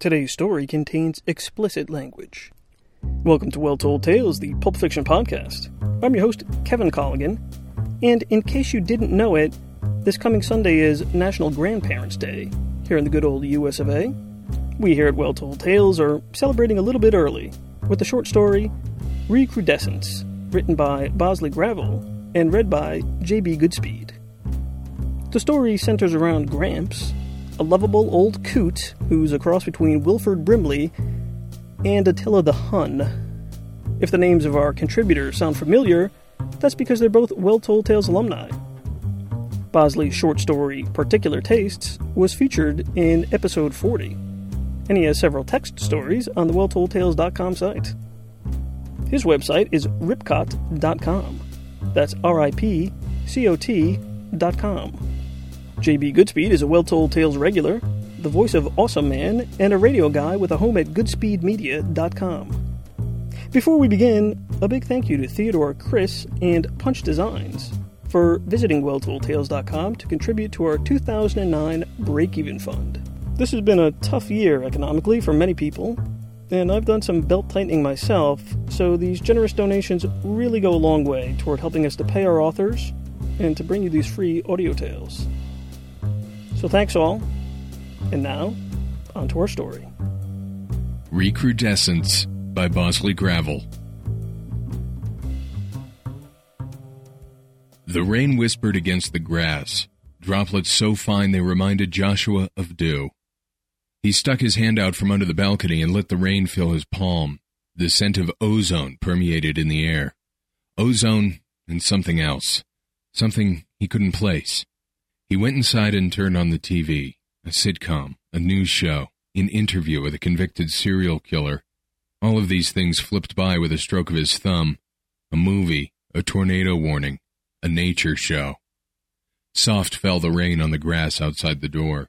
Today's story contains explicit language. Welcome to Well Told Tales, the Pulp Fiction podcast. I'm your host, Kevin Colligan, and in case you didn't know it, this coming Sunday is National Grandparents' Day here in the good old US of A. We here at Well Told Tales are celebrating a little bit early with the short story Recrudescence, written by Bosley Gravel and read by J.B. Goodspeed. The story centers around Gramps, a lovable old coot who's a cross between Wilford Brimley and Attila the Hun. If the names of our contributors sound familiar, that's because they're both Well Told Tales alumni. Bosley's short story, Particular Tastes, was featured in episode 40, and he has several text stories on the welltoldtales.com site. His website is ripcot.com. That's RIPCOT.com. J.B. Goodspeed is a Well Told Tales regular, the voice of Awesome Man, and a radio guy with a home at goodspeedmedia.com. Before we begin, a big thank you to Theodore Chris and Punch Designs for visiting welltoldtales.com to contribute to our 2009 Break-Even Fund. This has been a tough year economically for many people, and I've done some belt-tightening myself, so these generous donations really go a long way toward helping us to pay our authors and to bring you these free audio tales. So thanks all, and now, on to our story. Recrudescence by Bosley Gravel. The rain whispered against the grass, droplets so fine they reminded Joshua of dew. He stuck his hand out from under the balcony and let the rain fill his palm. The scent of ozone permeated in the air. Ozone and something else. Something he couldn't place. He went inside and turned on the TV. A sitcom, a news show, an interview with a convicted serial killer. All of these things flipped by with a stroke of his thumb. A movie, a tornado warning, a nature show. Soft fell the rain on the grass outside the door.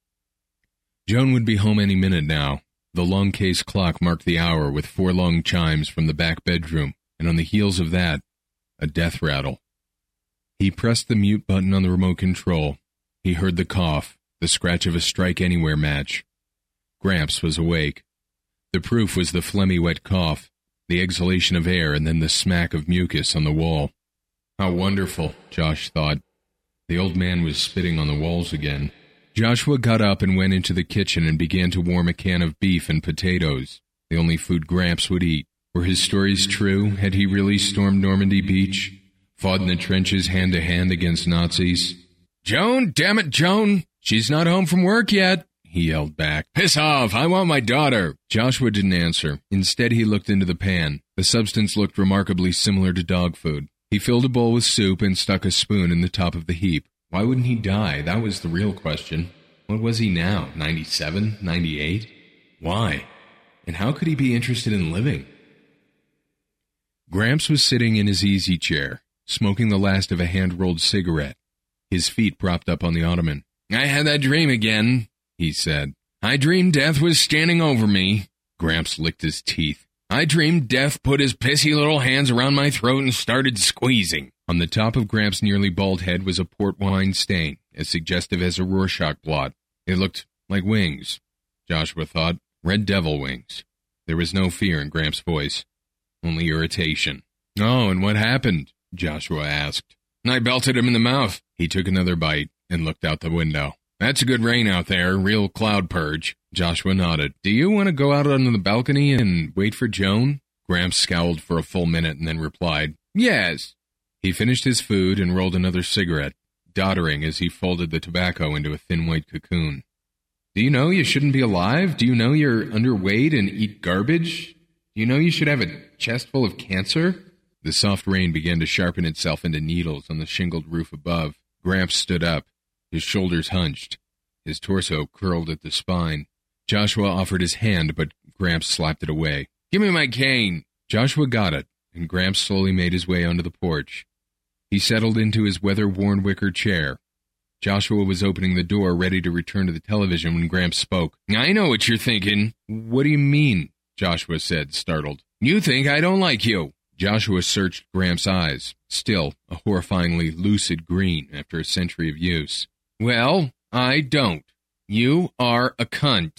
Joan would be home any minute now. The long case clock marked the hour with 4 long chimes from the back bedroom, and on the heels of that, a death rattle. He pressed the mute button on the remote control. He heard the cough, the scratch of a Strike Anywhere match. Gramps was awake. The proof was the phlegmy wet cough, the exhalation of air, and then the smack of mucus on the wall. How wonderful, Josh thought. The old man was spitting on the walls again. Joshua got up and went into the kitchen and began to warm a can of beef and potatoes, the only food Gramps would eat. Were his stories true? Had he really stormed Normandy Beach? Fought in the trenches hand-to-hand against Nazis? "Joan, damn it, Joan! She's not home from work yet!" he yelled back. "Piss off! I want my daughter!" Joshua didn't answer. Instead, he looked into the pan. The substance looked remarkably similar to dog food. He filled a bowl with soup and stuck a spoon in the top of the heap. Why wouldn't he die? That was the real question. What was he now? 97? 98? Why? And how could he be interested in living? Gramps was sitting in his easy chair, smoking the last of a hand-rolled cigarette, his feet propped up on the ottoman. "I had that dream again," he said. "I dreamed death was standing over me." Gramps licked his teeth. "I dreamed death put his pissy little hands around my throat and started squeezing." On the top of Gramps' nearly bald head was a port wine stain, as suggestive as a Rorschach blot. It looked like wings, Joshua thought. Red devil wings. There was no fear in Gramps' voice, only irritation. "Oh, and what happened?" Joshua asked. "I belted him in the mouth." He took another bite and looked out the window. "That's a good rain out there, real cloud purge." Joshua nodded. "Do you want to go out on the balcony and wait for Joan?" Gramps scowled for a full minute and then replied, "Yes." He finished his food and rolled another cigarette, doddering as he folded the tobacco into a thin white cocoon. "Do you know you shouldn't be alive? Do you know you're underweight and eat garbage? Do you know you should have a chest full of cancer?" The soft rain began to sharpen itself into needles on the shingled roof above. Gramps stood up, his shoulders hunched, his torso curled at the spine. Joshua offered his hand, but Gramps slapped it away. "Give me my cane." Joshua got it, and Gramps slowly made his way onto the porch. He settled into his weather-worn wicker chair. Joshua was opening the door, ready to return to the television when Gramps spoke. "I know what you're thinking." "What do you mean?" Joshua said, startled. "You think I don't like you." Joshua searched Gramps' eyes, still a horrifyingly lucid green after a century of use. "Well, I don't. You are a cunt."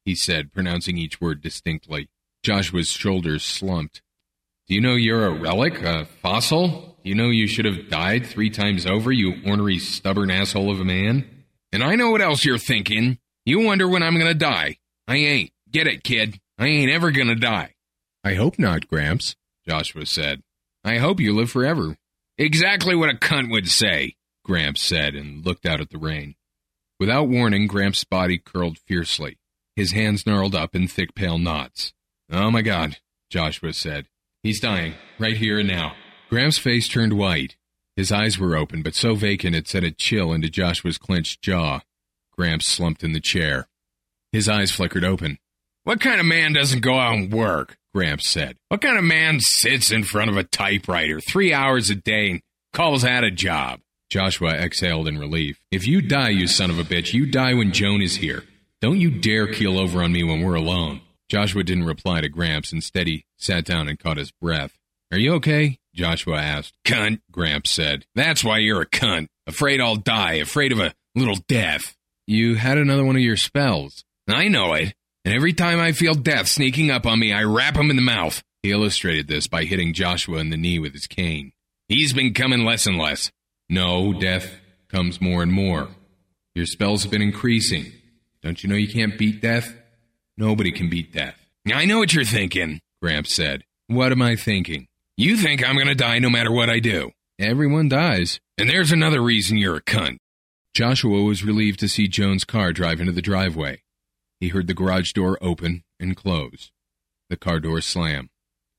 he said, pronouncing each word distinctly. Joshua's shoulders slumped. Do you know you're a relic, a fossil? Do you know you should have died 3 times over, you ornery, stubborn asshole of a man? And I know what else you're thinking. You wonder when I'm gonna die. I ain't. Get it, kid. I ain't ever gonna die. I hope not, Gramps, Joshua said. I hope you live forever. Exactly what a cunt would say, Gramps said and looked out at the rain. Without warning, Gramps' body curled fiercely. His hands gnarled up in thick, pale knots. Oh, my God, Joshua said. He's dying, right here and now. Gramps' face turned white. His eyes were open, but so vacant it sent a chill into Joshua's clenched jaw. Gramps slumped in the chair. His eyes flickered open. What kind of man doesn't go out and work? Gramps said. What kind of man sits in front of a typewriter 3 hours a day and calls that a job? Joshua exhaled in relief. If you die, you son of a bitch, you die when Joan is here. Don't you dare keel over on me when we're alone. Joshua didn't reply to Gramps. Instead, he sat down and caught his breath. Are you okay? Joshua asked. Cunt, Gramps said. That's why you're a cunt. Afraid I'll die, afraid of a little death. You had another one of your spells. I know it. And every time I feel death sneaking up on me, I rap him in the mouth. He illustrated this by hitting Joshua in the knee with his cane. He's been coming less and less. No, death comes more and more. Your spells have been increasing. Don't you know you can't beat death? Nobody can beat death. I know what you're thinking, Gramps said. What am I thinking? You think I'm going to die no matter what I do. Everyone dies. And there's another reason you're a cunt. Joshua was relieved to see Joan's car drive into the driveway. He heard the garage door open and close. The car door slam.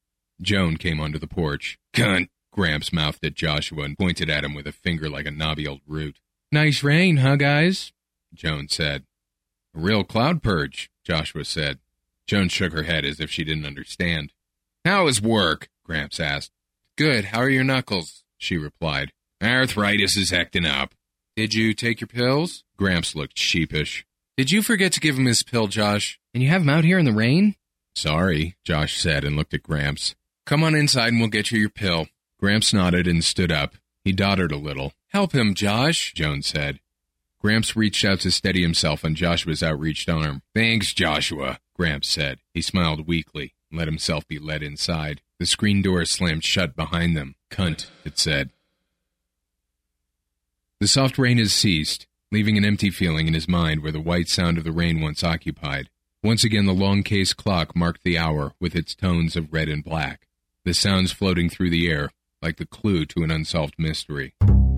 Joan came onto the porch. Cunt, Gramps mouthed at Joshua and pointed at him with a finger like a knobby old root. Nice rain, huh, guys? Joan said. A real cloud purge, Joshua said. Joan shook her head as if she didn't understand. How is work? Gramps asked. Good, how are your knuckles? She replied. Arthritis is acting up. Did you take your pills? Gramps looked sheepish. Did you forget to give him his pill, Josh? And you have him out here in the rain? Sorry, Josh said and looked at Gramps. Come on inside and we'll get you your pill. Gramps nodded and stood up. He doddered a little. Help him, Josh, Joan said. Gramps reached out to steady himself on Joshua's outreached arm. Thanks, Joshua, Gramps said. He smiled weakly and let himself be led inside. The screen door slammed shut behind them. Cunt, it said. The soft rain has ceased, leaving an empty feeling in his mind where the white sound of the rain once occupied. Once again, the long case clock marked the hour with its tones of red and black, the sounds floating through the air like the clue to an unsolved mystery.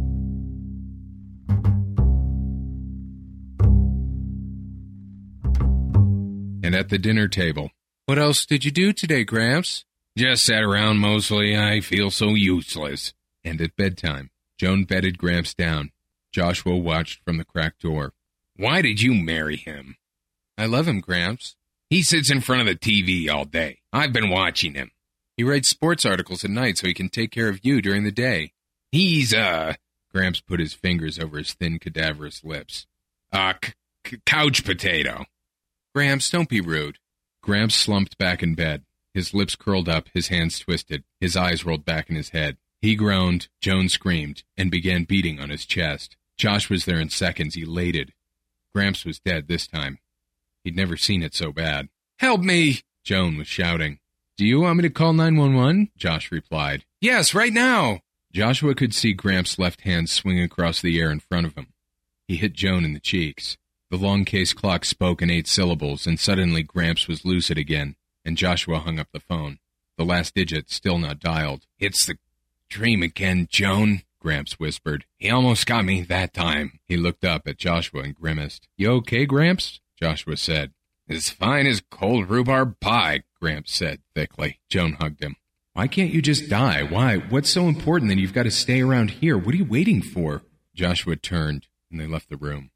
And at the dinner table, what else did you do today, Gramps? Just sat around mostly. I feel so useless. And at bedtime, Joan bedded Gramps down. Joshua watched from the cracked door. Why did you marry him? I love him, Gramps. He sits in front of the TV all day. I've been watching him. He writes sports articles at night so he can take care of you during the day. He's, Gramps put his fingers over his thin, cadaverous lips. Couch potato. Gramps, don't be rude. Gramps slumped back in bed. His lips curled up, his hands twisted, his eyes rolled back in his head. He groaned, Joan screamed, and began beating on his chest. Josh was there in seconds, elated. Gramps was dead this time. He'd never seen it so bad. Help me! Joan was shouting. Do you want me to call 911? Josh replied. Yes, right now! Joshua could see Gramps' left hand swing across the air in front of him. He hit Joan in the cheeks. The long case clock spoke in 8 syllables, and suddenly Gramps was lucid again, and Joshua hung up the phone. The last digit still not dialed. It's the dream again, Joan, Gramps whispered. He almost got me that time. He looked up at Joshua and grimaced. You okay, Gramps? Joshua said. As fine as cold rhubarb pie, Gramps said thickly. Joan hugged him. Why can't you just die? Why? What's so important that you've got to stay around here? What are you waiting for? Joshua turned, and they left the room.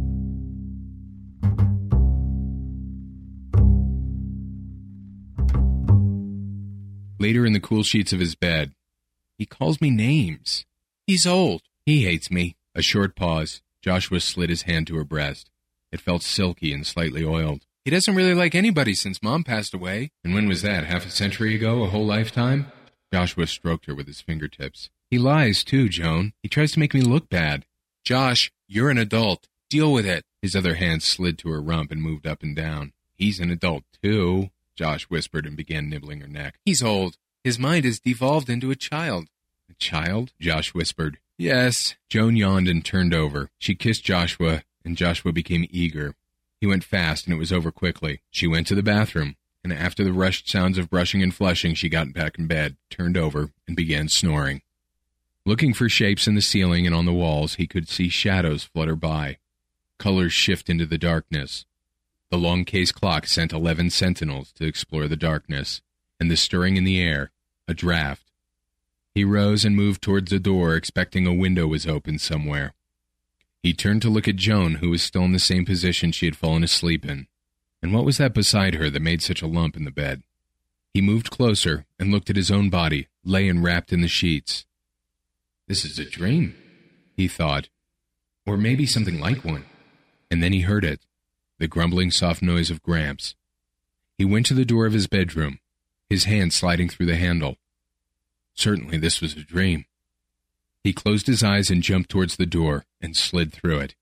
Later in the cool sheets of his bed, he calls me names. He's old. He hates me. A short pause. Joshua slid his hand to her breast. It felt silky and slightly oiled. He doesn't really like anybody since Mom passed away. And when was that? Half a century ago? A whole lifetime? Joshua stroked her with his fingertips. He lies, too, Joan. He tries to make me look bad. Josh, you're an adult. Deal with it. His other hand slid to her rump and moved up and down. He's an adult, too, Josh whispered and began nibbling her neck. He's old. His mind has devolved into a child. A child? Josh whispered. Yes. Joan yawned and turned over. She kissed Joshua, and Joshua became eager. He went fast, and it was over quickly. She went to the bathroom, and after the rushed sounds of brushing and flushing, she got back in bed, turned over, and began snoring. Looking for shapes in the ceiling and on the walls, he could see shadows flutter by. Colors shift into the darkness. The long case clock sent 11 sentinels to explore the darkness, and the stirring in the air, a draft. He rose and moved towards the door, expecting a window was open somewhere. He turned to look at Joan, who was still in the same position she had fallen asleep in. And what was that beside her that made such a lump in the bed? He moved closer and looked at his own body, lay enwrapped in the sheets. This is a dream, he thought. Or maybe something like one. And then he heard it, the grumbling soft noise of Gramps. He went to the door of his bedroom, his hand sliding through the handle. Certainly this was a dream. He closed his eyes and jumped towards the door and slid through it.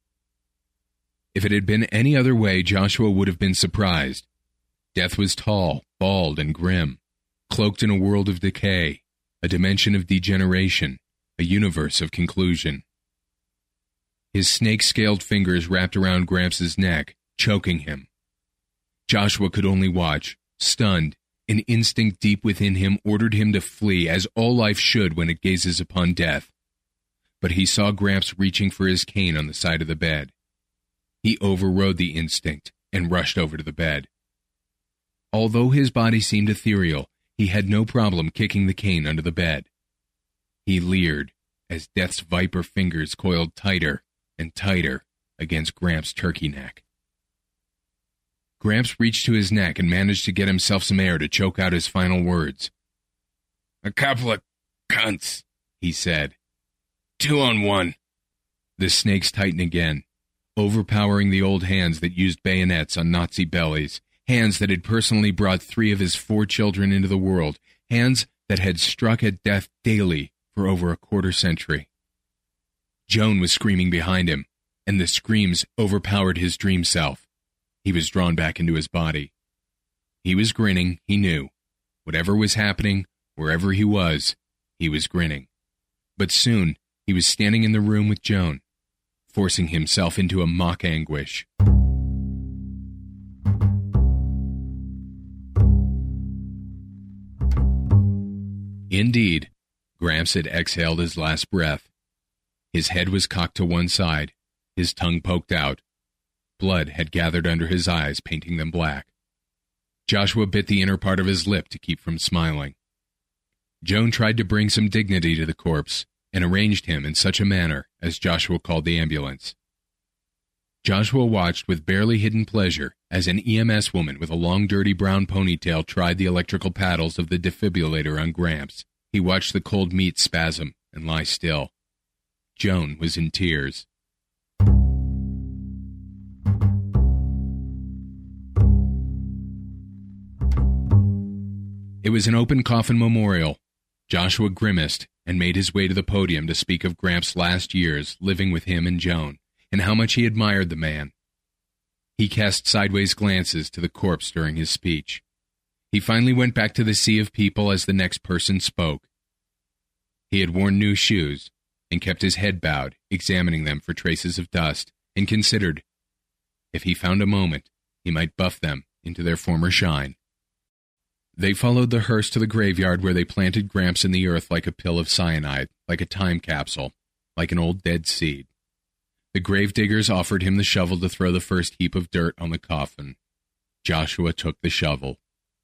If it had been any other way, Joshua would have been surprised. Death was tall, bald, and grim, cloaked in a world of decay, a dimension of degeneration, a universe of conclusion. His snake-scaled fingers wrapped around Gramps' neck, choking him. Joshua could only watch, stunned. An instinct deep within him ordered him to flee, as all life should when it gazes upon death. But he saw Gramps reaching for his cane on the side of the bed. He overrode the instinct and rushed over to the bed. Although his body seemed ethereal, he had no problem kicking the cane under the bed. He leered as Death's viper fingers coiled tighter and tighter against Gramps' turkey neck. Gramps reached to his neck and managed to get himself some air to choke out his final words. A couple of cunts, he said. 2 on 1. The snakes tightened again, overpowering the old hands that used bayonets on Nazi bellies, hands that had personally brought 3 of his 4 children into the world, hands that had struck at death daily for over a quarter century. Joan was screaming behind him, and the screams overpowered his dream self. He was drawn back into his body. He was grinning, he knew. Whatever was happening, wherever he was grinning. But soon, he was standing in the room with Joan, forcing himself into a mock anguish. Indeed, Gramps had exhaled his last breath. His head was cocked to one side, his tongue poked out. Blood had gathered under his eyes, painting them black. Joshua bit the inner part of his lip to keep from smiling. Joan tried to bring some dignity to the corpse and arranged him in such a manner as Joshua called the ambulance. Joshua watched with barely hidden pleasure as an EMS woman with a long, dirty brown ponytail tried the electrical paddles of the defibrillator on Gramps. He watched the cold meat spasm and lie still. Joan was in tears. It was an open coffin memorial. Joshua grimaced and made his way to the podium to speak of Gramps' last years living with him and Joan, and how much he admired the man. He cast sideways glances to the corpse during his speech. He finally went back to the sea of people as the next person spoke. He had worn new shoes and kept his head bowed, examining them for traces of dust, and considered, if he found a moment, he might buff them into their former shine. They followed the hearse to the graveyard where they planted Gramps in the earth like a pill of cyanide, like a time capsule, like an old dead seed. The gravediggers offered him the shovel to throw the first heap of dirt on the coffin. Joshua took the shovel.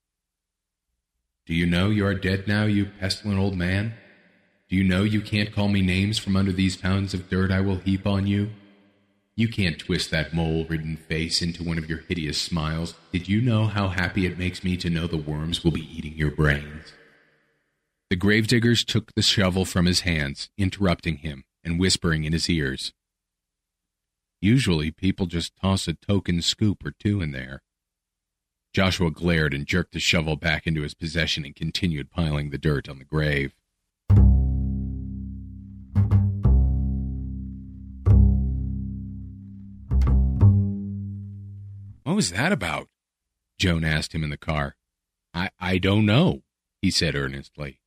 Do you know you are dead now, you pestilent old man? Do you know you can't call me names from under these pounds of dirt I will heap on you? You can't twist that mole-ridden face into one of your hideous smiles. Did you know how happy it makes me to know the worms will be eating your brains? The gravediggers took the shovel from his hands, interrupting him and whispering in his ears. Usually people just toss a token scoop or 2 in there. Joshua glared and jerked the shovel back into his possession and continued piling the dirt on the grave. What was that about? Joan asked him in the car. I don't know, he said earnestly.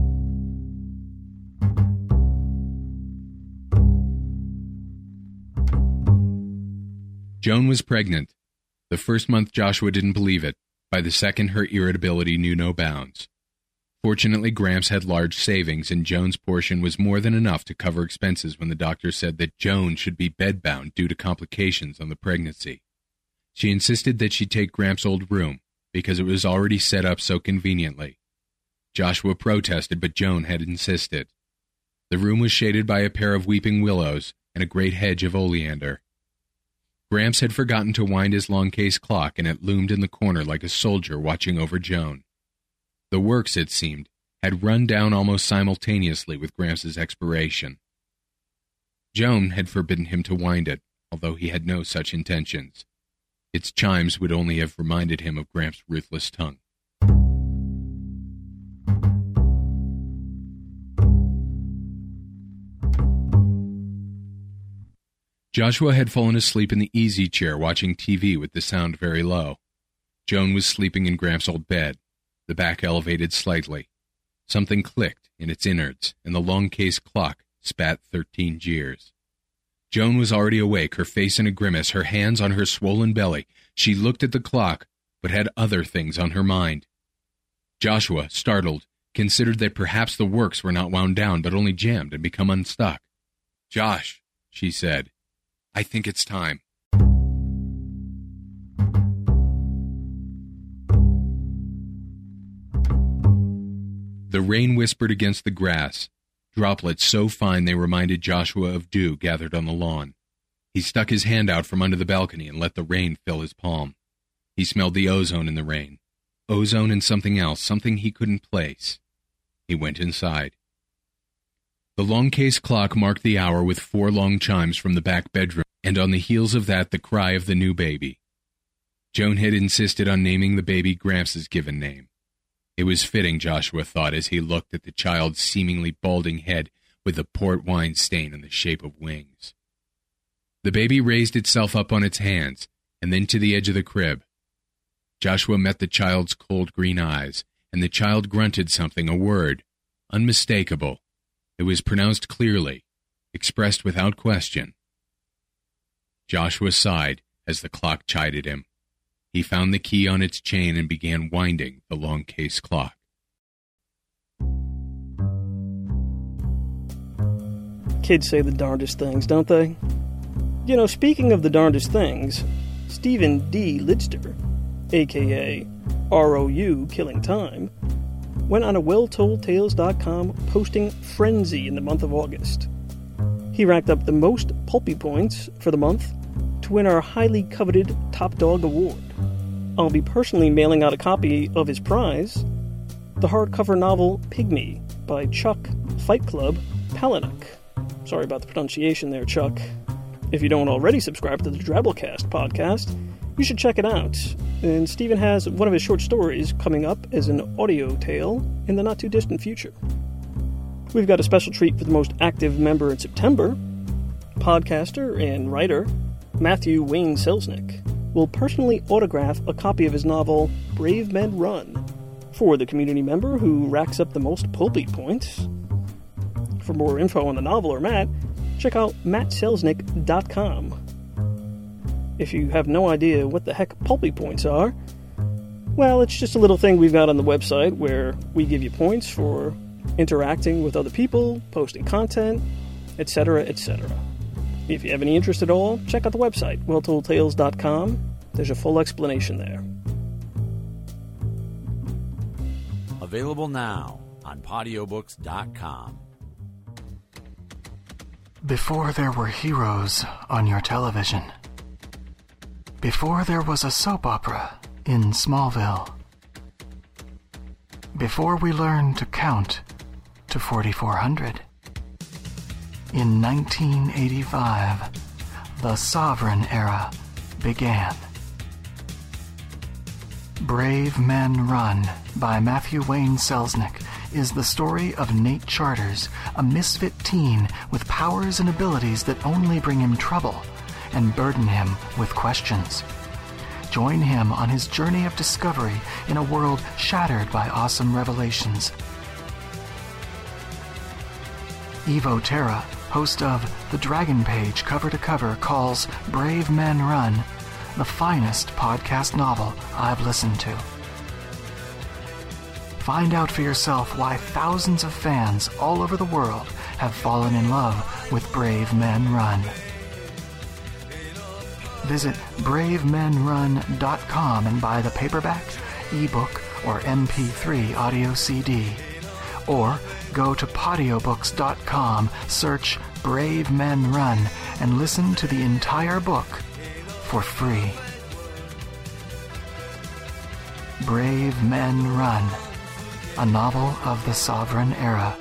Joan was pregnant. The first month Joshua didn't believe it. By the second, her irritability knew no bounds. Fortunately, Gramps had large savings, and Joan's portion was more than enough to cover expenses when the doctor said that Joan should be bedbound due to complications on the pregnancy. She insisted that she take Gramps' old room, because it was already set up so conveniently. Joshua protested, but Joan had insisted. The room was shaded by a pair of weeping willows and a great hedge of oleander. Gramps had forgotten to wind his long case clock, and it loomed in the corner like a soldier watching over Joan. The works, it seemed, had run down almost simultaneously with Gramps' expiration. Joan had forbidden him to wind it, although he had no such intentions. Its chimes would only have reminded him of Gramps' ruthless tongue. Joshua had fallen asleep in the easy chair watching TV with the sound very low. Joan was sleeping in Gramps' old bed, the back elevated slightly. Something clicked in its innards, and the long case clock spat 13 jeers. Joan was already awake, her face in a grimace, her hands on her swollen belly. She looked at the clock, but had other things on her mind. Joshua, startled, considered that perhaps the works were not wound down, but only jammed and become unstuck. "Josh," she said, "I think it's time." The rain whispered against the grass, droplets so fine they reminded Joshua of dew gathered on the lawn. He stuck his hand out from under the balcony and let the rain fill his palm. He smelled the ozone in the rain. Ozone and something else, something he couldn't place. He went inside. The long case clock marked the hour with 4 long chimes from the back bedroom, and on the heels of that the cry of the new baby. Joan had insisted on naming the baby Gramps' given name. It was fitting, Joshua thought, as he looked at the child's seemingly balding head with the port wine stain in the shape of wings. The baby raised itself up on its hands, and then to the edge of the crib. Joshua met the child's cold green eyes, and the child grunted something, a word, unmistakable. It was pronounced clearly, expressed without question. Joshua sighed as the clock chided him. He found the key on its chain and began winding the long case clock. Kids say the darndest things, don't they? You know, speaking of the darndest things, Stephen D. Lidster, a.k.a. ROU Killing Time, went on a WellToldTales.com posting frenzy in the month of August. He racked up the most pulpy points for the month to win our highly coveted Top Dog Award. I'll be personally mailing out a copy of his prize, the hardcover novel Pygmy by Chuck Fight Club Palahniuk. Sorry about the pronunciation there, Chuck. If you don't already subscribe to the Drabblecast podcast, you should check it out. And Stephen has one of his short stories coming up as an audio tale in the not-too-distant future. We've got a special treat for the most active member in September. Podcaster and writer Matthew Wayne Selznick will personally autograph a copy of his novel Brave Men Run for the community member who racks up the most pulpy points. For more info on the novel or Matt, check out mattselznick.com. If you have no idea what the heck pulpy points are, well, it's just a little thing we've got on the website where we give you points for interacting with other people, posting content, etc., etc. If you have any interest at all, check out the website, welltoldtales.com. There's a full explanation there. Available now on Podiobooks.com. Before there were heroes on your television. Before there was a soap opera in Smallville. Before we learned to count to 4,400. In 1985, the Sovereign Era began. Brave Men Run by Matthew Wayne Selznick is the story of Nate Charters, a misfit teen with powers and abilities that only bring him trouble and burden him with questions. Join him on his journey of discovery in a world shattered by awesome revelations. Evo Terra, host of The Dragon Page Cover to Cover, calls Brave Men Run the finest podcast novel I've listened to. Find out for yourself why thousands of fans all over the world have fallen in love with Brave Men Run. Visit bravemenrun.com and buy the paperback, ebook, or MP3 audio CD. Or go to podiobooks.com, search Brave Men Run, and listen to the entire book for free. Brave Men Run, a novel of the Sovereign Era.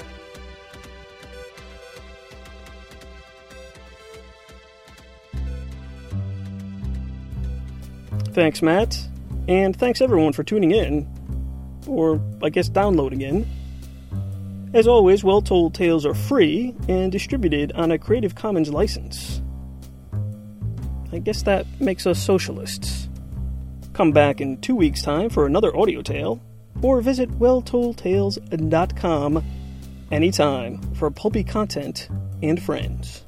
Thanks, Matt. And thanks everyone for tuning in. Or, I guess, downloading in. As always, Well Told Tales are free and distributed on a Creative Commons license. I guess that makes us socialists. Come back in 2 weeks' time for another audio tale, or visit welltoldtales.com anytime for pulpy content and friends.